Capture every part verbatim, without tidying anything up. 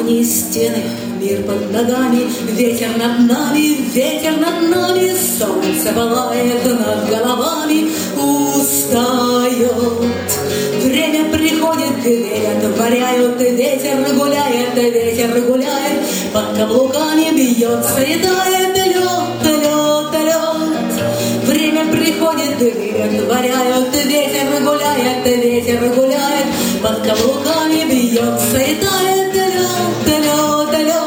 Камни и стены, мир под ногами, ветер над нами, ветер над нами, солнце пылает над головами, устает. Время приходит, дверь отворяют, ветер гуляет, ветер гуляет, под каблуками бьется и тает лед, лед, лед. Время приходит, дверь отворяют, ветер гуляет, ветер гуляет, под каблуками бьется и тает лед, лед, лед.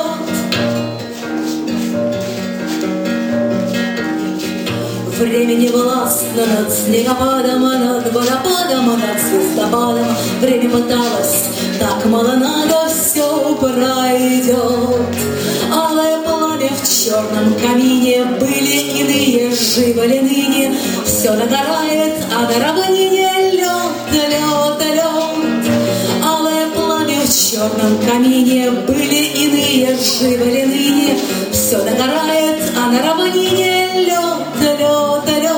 Время не властно над снегопадом, над водопадом, над звездопадом. Время пыталось, так мало надо, все пройдет. Алое пламя в черном камине, были иные, живы ли ныне? Все догорает, а на равнине лед, лед, лед. Алое пламя в черном камине, были иные, живы ли ныне? Все догорает, а на равнине лед, лед, лед.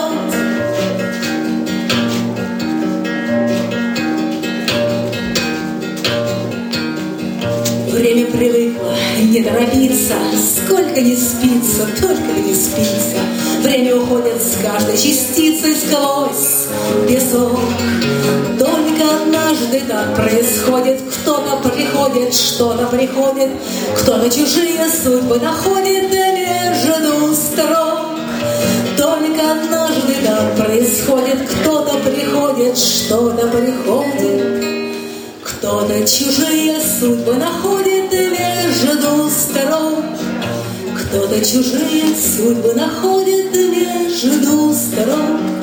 Время привыкло не торопиться, сколько не спится, только не спится. Время уходит с каждой частицей сквозь песок. Только однажды так происходит, кто-то приходит, что-то приходит, кто-то чужие судьбы находит между строк. Только однажды так происходит, кто-то приходит, что-то приходит, кто-то чужие судьбы находит между строк. Кто-то чужие судьбы находит между строк.